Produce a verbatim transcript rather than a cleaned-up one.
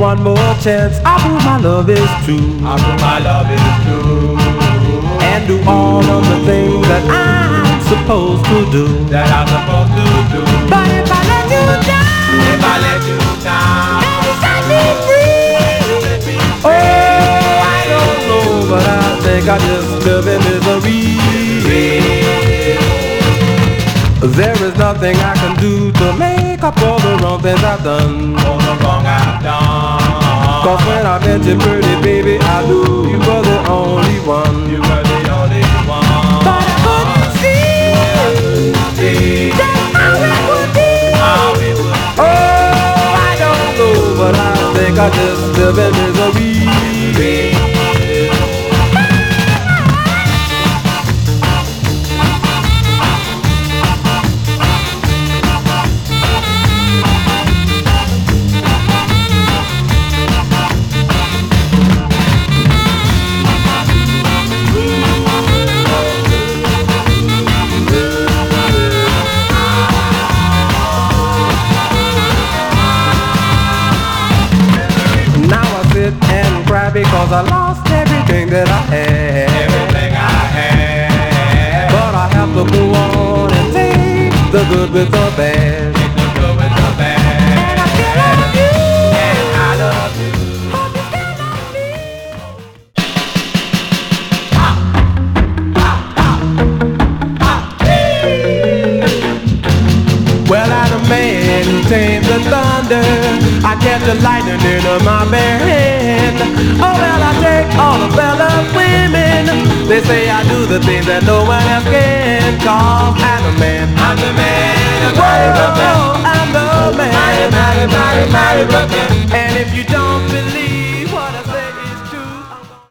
one more chance. I prove my love is true. I prove my love is true. And do all of the things that I'm supposed to do. That I'm supposed to do. But if I let you down, if I let you down, and you set me free, oh, I don't know, but I think I just live in misery. There is nothing I can do to make up for the wrong things I've done. For the wrong I've done. Cause when I met you, pretty baby, I knew you were the only one. You were the only one. But I couldn't see, see just how it would be. How it would be. Oh, I don't know, but I think I just live in misery. Because I lost everything that I had. Everything I had. But I have to go on and take the good with the bad. Take the good with the bad. And I still love you. And I love you. But you still love me. Ah, ah, ah, ah, hey. Well, I'm a man who tames the thunder. I catch the lightning in my bare hand. Oh well, I take all the fellas women. They say I do the things that no one else can. Cause I'm a man. I'm the man, I'm Whoa, I'm the man. Mighty, mighty, mighty, mighty, mighty,